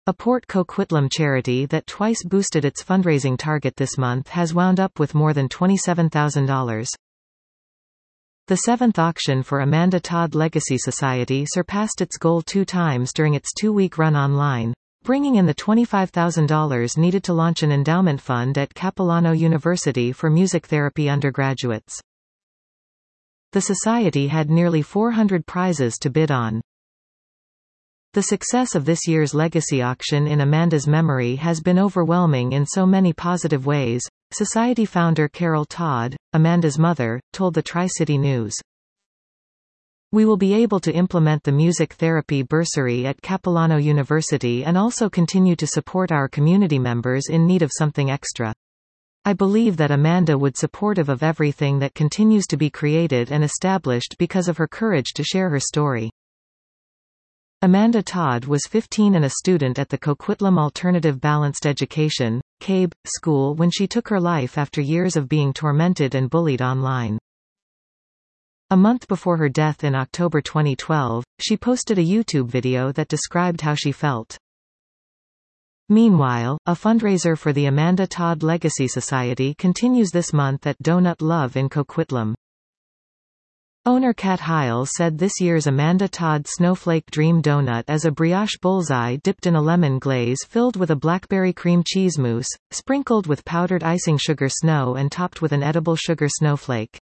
A Port Coquitlam charity that twice boosted its fundraising target this month has wound up with more than $27,000. The seventh auction for Amanda Todd Legacy Society surpassed its goal 2 times during its 2-week run online, bringing in the $25,000 needed to launch an endowment fund at Capilano University for music therapy undergraduates. The society had nearly 400 prizes to bid on. The success of this year's legacy auction in Amanda's memory has been overwhelming in so many positive ways, Society founder Carol Todd, Amanda's mother, told the Tri-City News. We will be able to implement the music therapy bursary at Capilano University and also continue to support our community members in need of something extra. I believe that Amanda would supportive of everything that continues to be created and established because of her courage to share her story. Amanda Todd was 15 and a student at the Coquitlam Alternative Balanced Education (CABE) school when she took her life after years of being tormented and bullied online. A month before her death in October 2012, she posted a YouTube video that described how she felt. Meanwhile, a fundraiser for the Amanda Todd Legacy Society continues this month at Donut Love in Coquitlam. Owner Kat Heil said this year's Amanda Todd Snowflake Dream Donut is a brioche bullseye dipped in a lemon glaze filled with a blackberry cream cheese mousse, sprinkled with powdered icing sugar snow and topped with an edible sugar snowflake.